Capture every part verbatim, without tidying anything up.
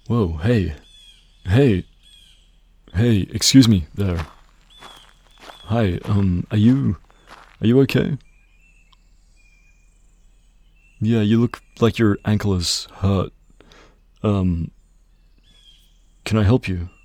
Whoa, hey. Hey. Hey, excuse me there. Hi, um, are you... Are you okay? Yeah, you look like your ankle is hurt. Um, can I help you?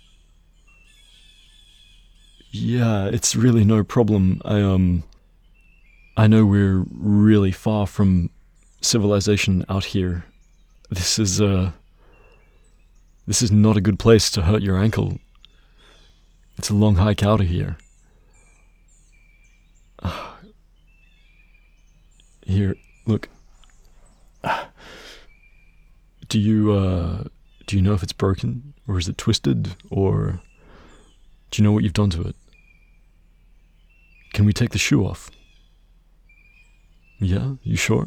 Yeah, it's really no problem. I, um... I know we're really far from civilization out here. This is, uh... This is not a good place to hurt your ankle. It's a long hike out of here. Here, look. Do you, uh... Do you know if it's broken? Or is it twisted? Or... Do you know what you've done to it? Can we take the shoe off? Yeah? You sure?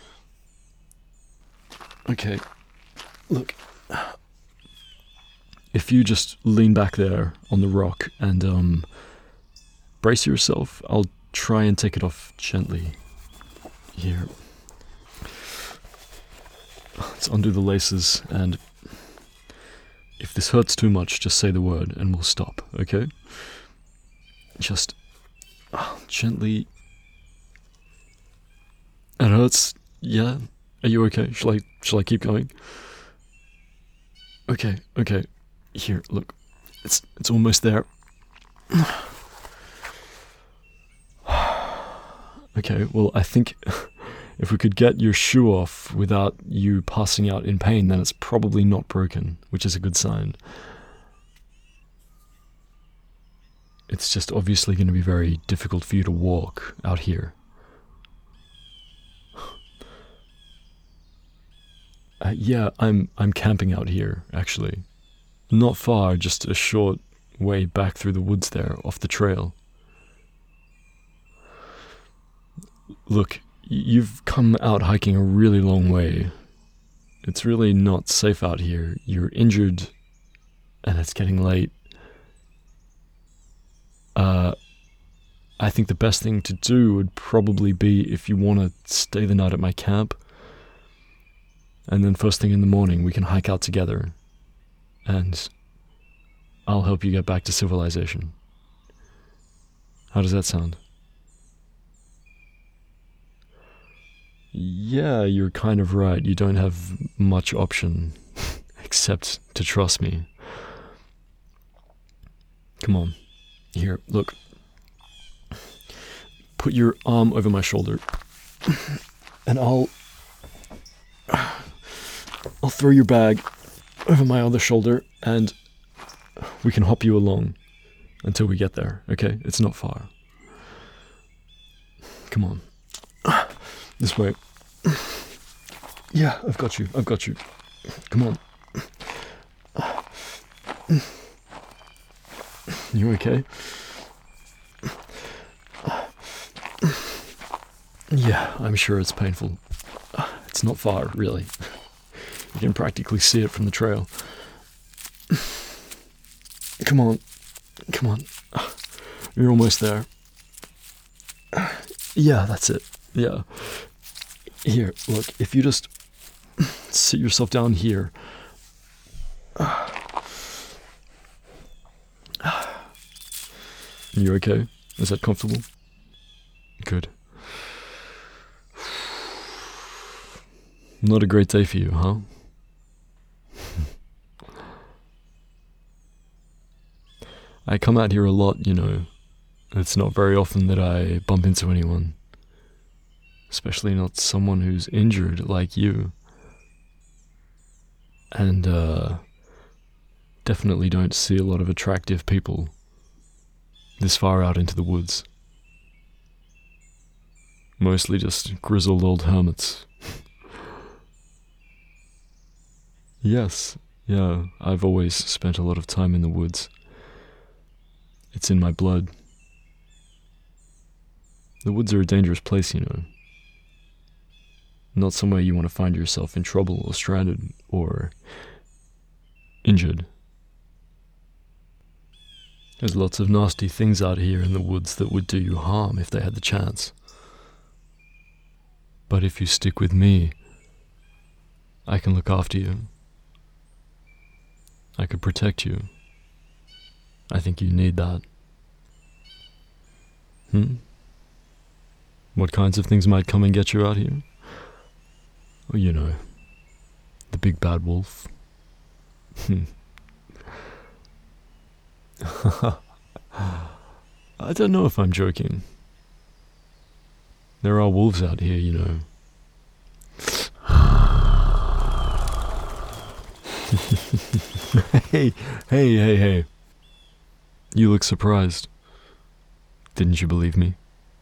Okay. Look. If you just lean back there on the rock and, um... brace yourself, I'll try and take it off gently. Here. Let's undo the laces, and... if this hurts too much, just say the word and we'll stop, okay? Just... Oh, gently... It hurts, yeah? Are you okay? Shall I, shall I keep going? Okay, okay. Here, look. It's, it's almost there. Okay, well, I think if we could get your shoe off without you passing out in pain, then it's probably not broken, which is a good sign. It's just obviously going to be very difficult for you to walk out here. Uh, yeah, I'm I'm camping out here, actually. Not far, just a short way back through the woods there, off the trail. Look, you've come out hiking a really long way. It's really not safe out here. You're injured, and it's getting late. Uh, I think the best thing to do would probably be if you want to stay the night at my camp, and then first thing in the morning we can hike out together, and I'll help you get back to civilization. How does that sound? Yeah, you're kind of right. You don't have much option except to trust me. Come on. Here, look. Put your arm over my shoulder. And I'll... I'll throw your bag over my other shoulder, and we can hop you along until we get there, okay? It's not far. Come on. This way. Yeah, I've got you. I've got you. Come on. You okay? Yeah, I'm sure it's painful. It's not far, really. You can practically see it from the trail. Come on. Come on. You're almost there. Yeah, that's it. Yeah. Here, look, if you just sit yourself down here. You okay? Is that comfortable? Good. Not a great day for you, huh? I come out here a lot, you know. It's not very often that I bump into anyone. Especially not someone who's injured like you. And, uh... definitely don't see a lot of attractive people this far out into the woods. Mostly just grizzled old hermits. Yes, yeah, I've always spent a lot of time in the woods. It's in my blood. The woods are a dangerous place, you know. Not somewhere you want to find yourself in trouble or stranded or injured. There's lots of nasty things out here in the woods that would do you harm if they had the chance. But if you stick with me, I can look after you. I could protect you. I think you need that. Hmm? What kinds of things might come and get you out here? Well, you know, the big bad wolf. I don't know if I'm joking. There are wolves out here, you know. Hey, hey, hey, hey. You look surprised. Didn't you believe me?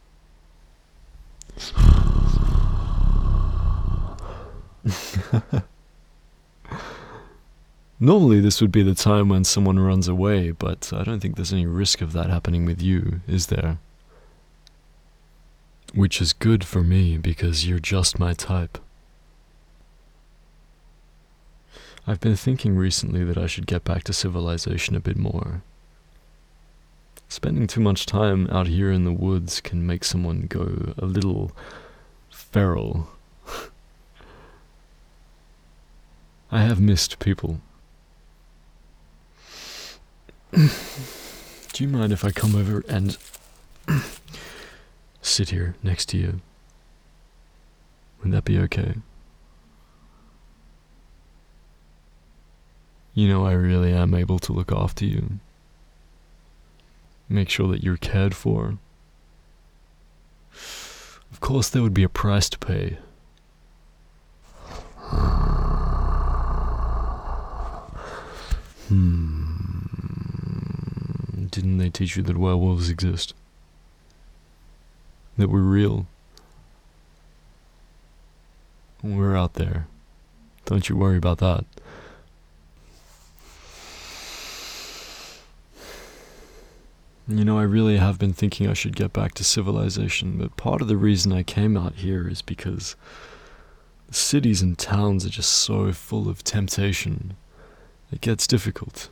Normally this would be the time when someone runs away, but I don't think there's any risk of that happening with you, is there? Which is good for me, because you're just my type. I've been thinking recently that I should get back to civilization a bit more. Spending too much time out here in the woods can make someone go a little feral. I have missed people. Do you mind if I come over and sit here next to you? Would that be okay? You know, I really am able to look after you. Make sure that you're cared for. Of course, there would be a price to pay. Hmm. Didn't they teach you that werewolves exist? That we're real? We're out there. Don't you worry about that. You know, I really have been thinking I should get back to civilization, but part of the reason I came out here is because the cities and towns are just so full of temptation. It gets difficult.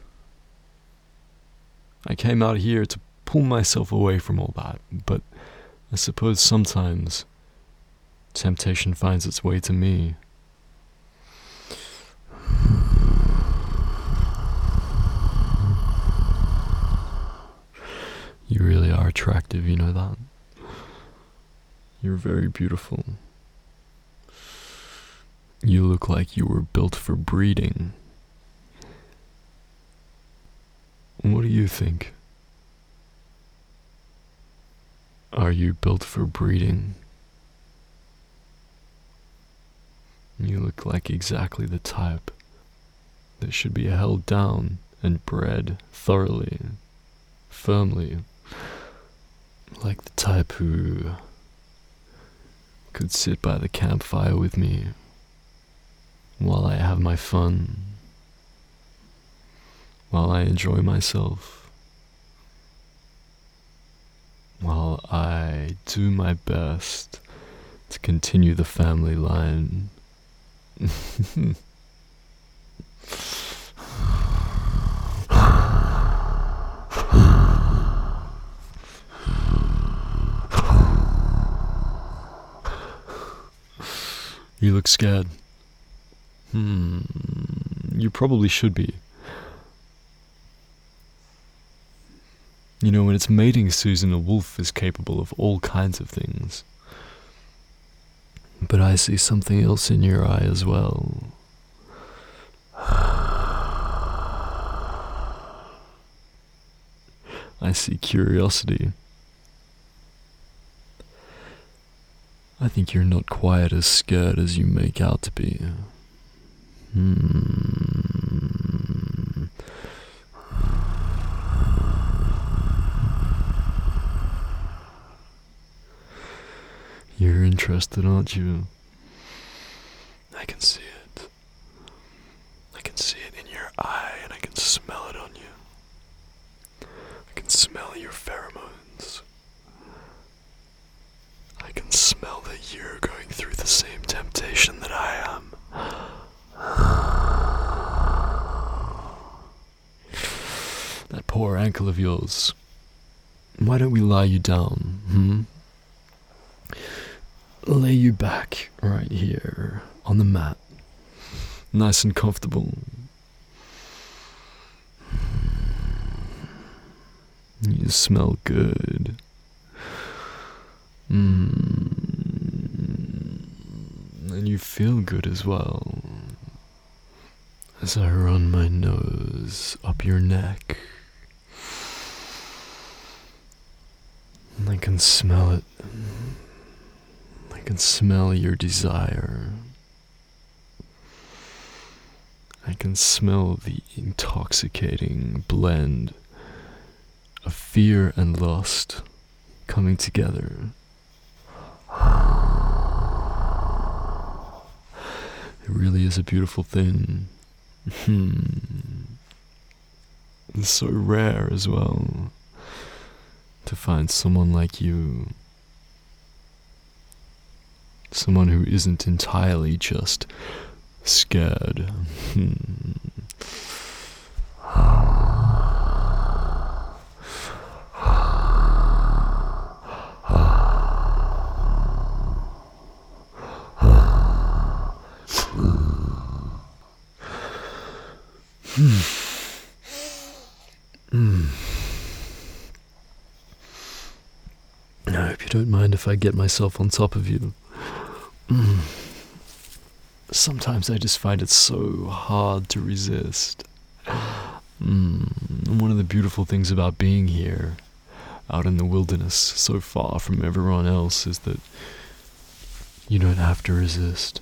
I came out here to pull myself away from all that, but I suppose sometimes temptation finds its way to me. You really are attractive, you know that? You're very beautiful. You look like you were built for breeding. What do you think? Are you built for breeding? You look like exactly the type that should be held down and bred thoroughly, firmly, like the type who could sit by the campfire with me while I have my fun, while I enjoy myself, while I do my best to continue the family line. You look scared. Hmm, you probably should be. You know, when it's mating season, a wolf is capable of all kinds of things. But I see something else in your eye as well. I see curiosity. I think you're not quite as scared as you make out to be. Hmm. You're interested, aren't you? I can see it. I can see it in your eye, and I can smell it on you. I can smell your pheromones. I can smell that you're going through the same temptation that I am. That poor ankle of yours. Why don't we lie you down, hmm? Lay you back right here on the mat, nice and comfortable. You smell good. Mm. And you feel good as well. As I run my nose up your neck, and I can smell it. I can smell your desire. I can smell the intoxicating blend of fear and lust coming together. It really is a beautiful thing. Hmm. It's so rare as well to find someone like you. Someone who isn't entirely just scared. Hmm. Hmm. Hmm. I hope you don't mind if I get myself on top of you. Mm. Sometimes I just find it so hard to resist. Mm. And one of the beautiful things about being here, out in the wilderness, so far from everyone else, is that you don't have to resist.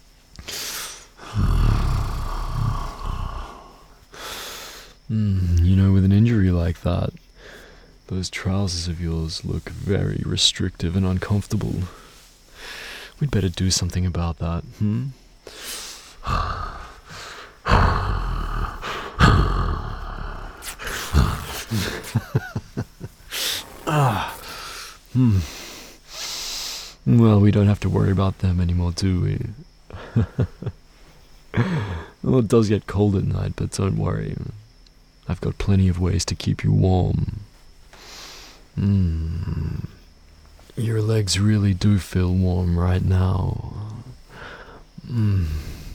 Mm. You know, with an injury like that, those trousers of yours look very restrictive and uncomfortable. We'd better do something about that, hmm? ah. Hmm. Well, we don't have to worry about them anymore, do we? Well, it does get cold at night, but don't worry. I've got plenty of ways to keep you warm. Hmm. Your legs really do feel warm right now. Mm.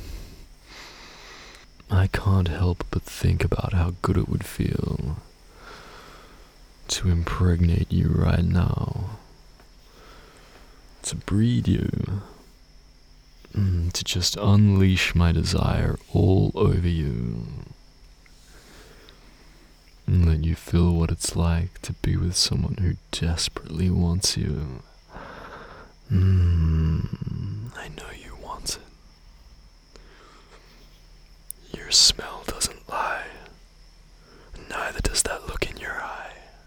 I can't help but think about how good it would feel to impregnate you right now. To breed you. Mm, to just unleash my desire all over you. And let you feel what it's like to be with someone who desperately wants you. Mm, I know you want it. Your smell doesn't lie. Neither does that look in your eye.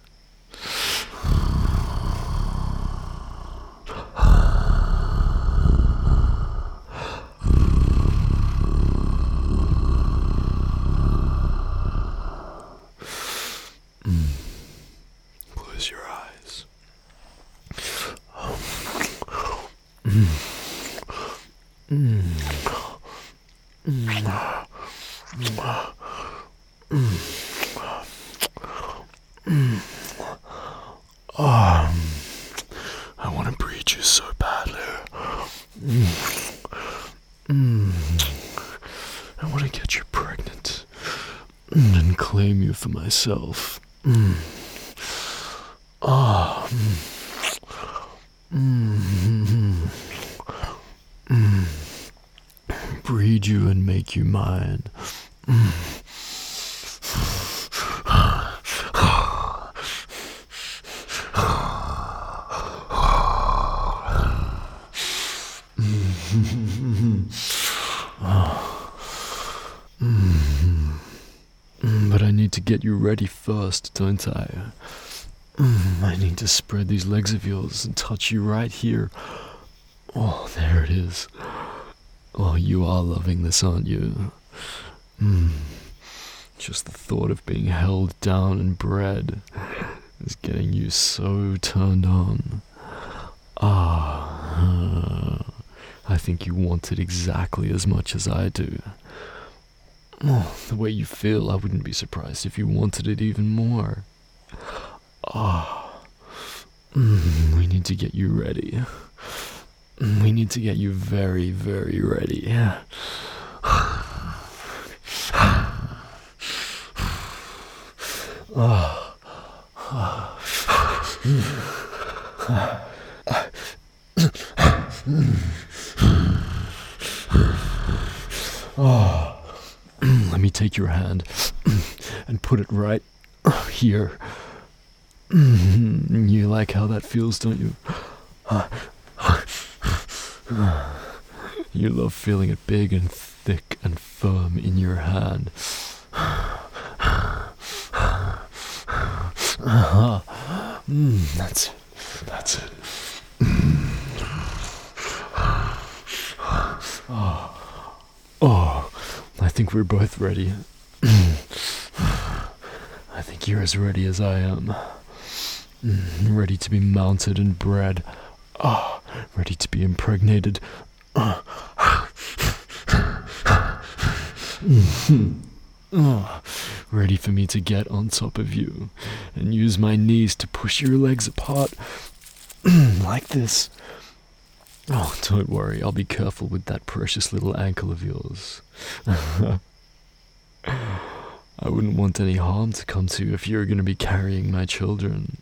Close your eyes. Mm. Mm. Mm. Mm. Oh, I want to breed you so badly. Mm. Mm. I want to get you pregnant and claim you for myself. Mm. Ah. Mm. Mm. Breed you and make you mine. Mm. But I need to get you ready first, don't I? Mm, I need to spread these legs of yours and touch you right here. Oh, there it is. Oh, you are loving this, aren't you? Mm. Just the thought of being held down and bred is getting you so turned on. Ah, uh, I think you want it exactly as much as I do. Oh, the way you feel, I wouldn't be surprised if you wanted it even more. Ah, mm, we need to get you ready. We need to get you very, very ready. Ah. Oh. Let me take your hand and put it right here. You like how that feels, don't you? You love feeling it big and thick and firm in your hand. Mm, that's it. That's it. Oh. Oh. I think we're both ready. I think you're as ready as I am. Ready to be mounted and bred. Oh, ready to be impregnated. Oh. Oh, ready for me to get on top of you and use my knees to push your legs apart. Like this. Oh, don't worry, I'll be careful with that precious little ankle of yours. I wouldn't want any harm to come to you if you were going to be carrying my children.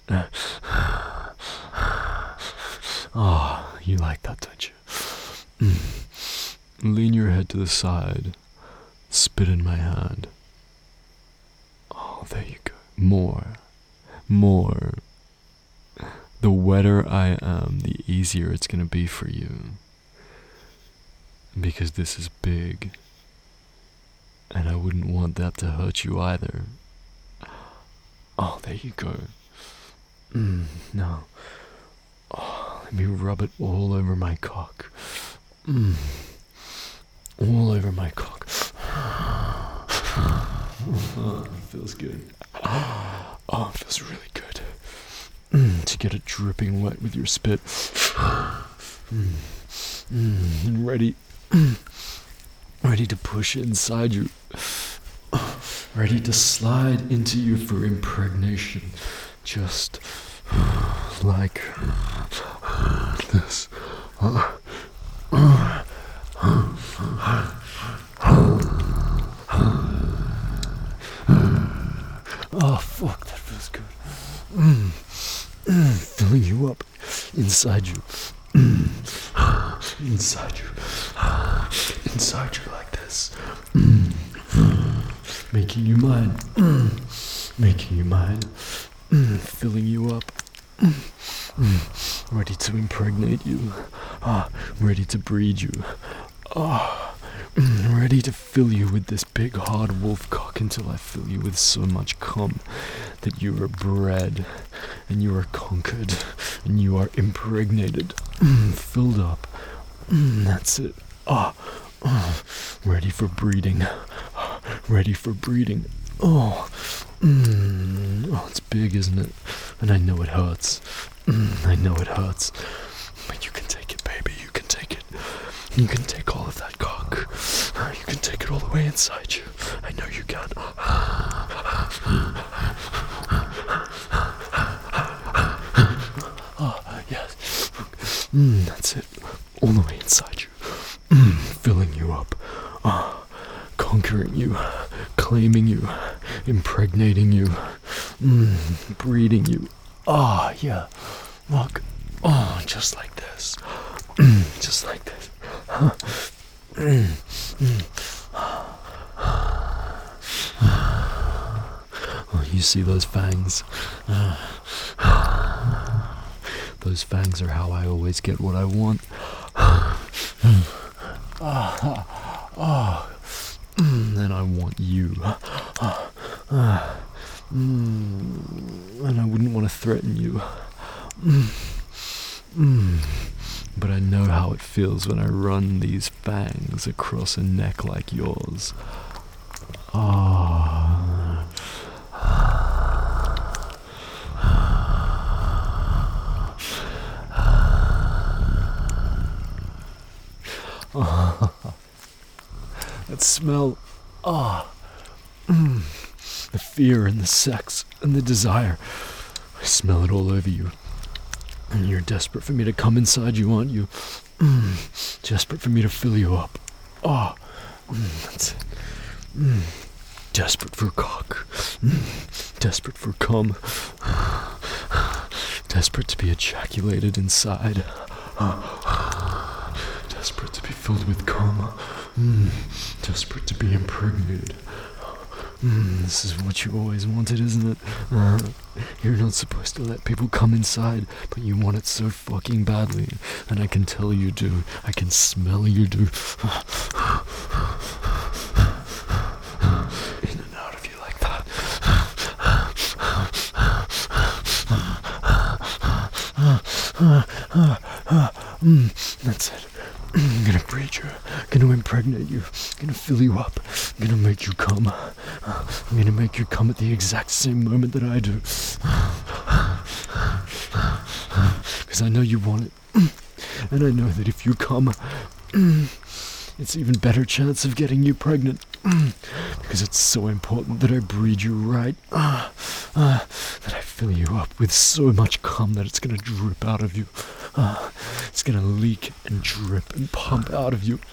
Oh, you like that, don't you? Lean your head to the side. Spit in my hand. Oh, there you go. More. More. The wetter I am, the easier it's going to be for you. Because this is big. And I wouldn't want that to hurt you either. Oh, there you go. Mm, now, oh, let me rub it all over my cock. Mm, all over my cock. Oh, it feels good. Oh, it feels really good. Mm, to get it dripping wet with your spit. Mm, mm, and ready. Ready to push inside you. Ready to slide into you for impregnation. Just like this. Oh, fuck, that feels good. Mm, mm, filling you up inside you. Mm, inside you. Inside you like this. Mm, making you mine. Mm, making you mine. Mm, filling you up. Mm, mm, ready to impregnate you. Ah, ready to breed you. Ah, mm, ready to fill you with this big hard wolf cock until I fill you with so much cum that you are bred and you are conquered and you are impregnated. Mm, filled up. Mm, that's it. Ah, oh, ready for breeding. Ready for breeding. Oh, mm, oh, it's big, isn't it? And I know it hurts. Mm, I know it hurts. But you can take it, baby. You can take it. You can take all of that cock. You can take it all the way inside you. I know you can. Oh, yes. Mm, that's it. All the way inside you. Mm, filling you up. Oh, conquering you. Claiming you. Impregnating you. Mm, breeding you. Ah, oh, yeah. Look. Oh, just like this. Mm, just like this. Huh. Mm, mm. Oh, you see those fangs? Those fangs are how I always get what I want. And I want you. And I wouldn't want to threaten you. But I know how it feels when I run these fangs across a neck like yours. Ah. Oh. That smell. Ah. Mm. The fear and the sex and the desire. I smell it all over you. And you're desperate for me to come inside you, aren't you? Mm, desperate for me to fill you up. Oh, mm, that's it. Mm, desperate for cock. Mm, desperate for cum. Desperate to be ejaculated inside. Desperate to be filled with cum. Mm. Desperate to be impregnated. Mm, this is what you always wanted, isn't it? Uh, you're not supposed to let people come inside, but you want it so fucking badly. And I can tell you do. I can smell you do. In and out of you like that. Mm, that's it. I'm gonna breed you, gonna impregnate you, gonna fill you up, gonna make you come. I'm gonna make you come at the exact same moment that I do. Because I know you want it. And I know that if you come, it's even better chance of getting you pregnant. Because it's so important that I breed you right. Uh, uh, that I fill you up with so much cum that it's gonna drip out of you. Uh, it's gonna leak and drip and pump out of you.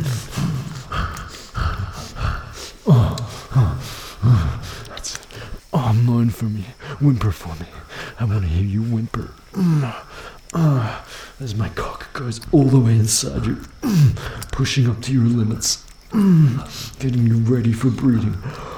Oh, oh, oh, that's it. Oh, moan for me. Whimper for me. I want to hear you whimper. Uh, as my cock goes all the way inside you, pushing up to your limits, getting you ready for breeding.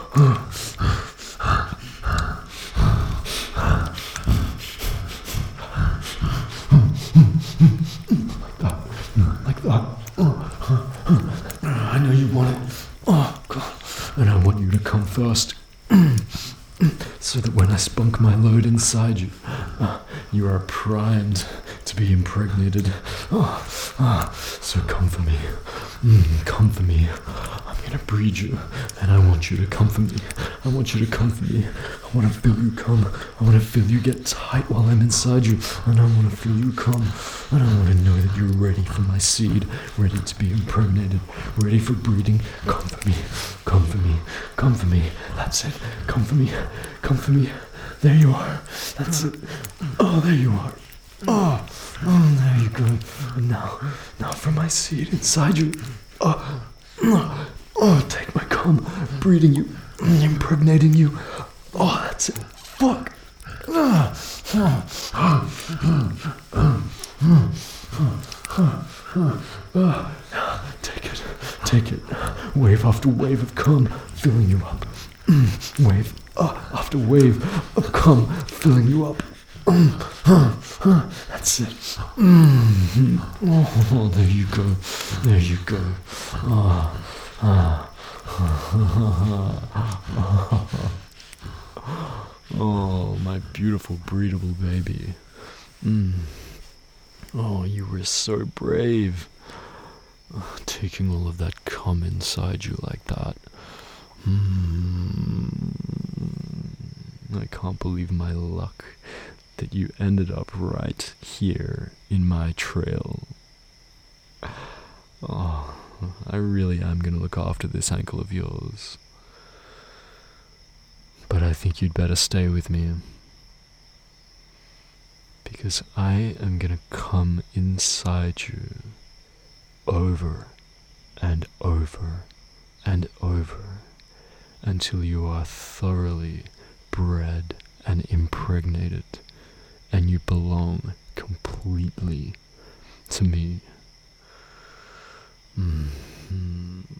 Like that. I know you want it. Oh, God. And I want you to come first. So that when I spunk my load inside you, uh, you are primed to be impregnated. Oh, oh, so come for me. Mm, come for me. I'm gonna breed you, and I want you to come for me. I want you to come for me. I want to feel you come. I want to feel you get tight while I'm inside you, and I want to feel you come. And I want to know that you're ready for my seed, ready to be impregnated, ready for breeding. Come for me. Come for me. Come for me. That's it. Come for me. Come for me. There you are. That's it. Oh, there you are. Oh, oh, there you go. And now, now for my seed inside you. Oh, oh, oh, take my cum, breeding you, impregnating you. Oh, that's it. Fuck. Take it. Take it. Wave after wave of cum, filling you up. Wave uh, after wave of cum, filling you up. That's it. Mm-hmm. Oh, there you go. There you go. Oh, ah. Oh, my beautiful breedable baby. Mm. Oh, you were so brave. Oh, taking all of that cum inside you like that. Mm. I can't believe my luck that you ended up right here in my trail. Oh, I really am going to look after this ankle of yours. But I think you'd better stay with me. Because I am going to come inside you over and over and over until you are thoroughly bred and impregnated, and you belong completely to me. Mm-hmm.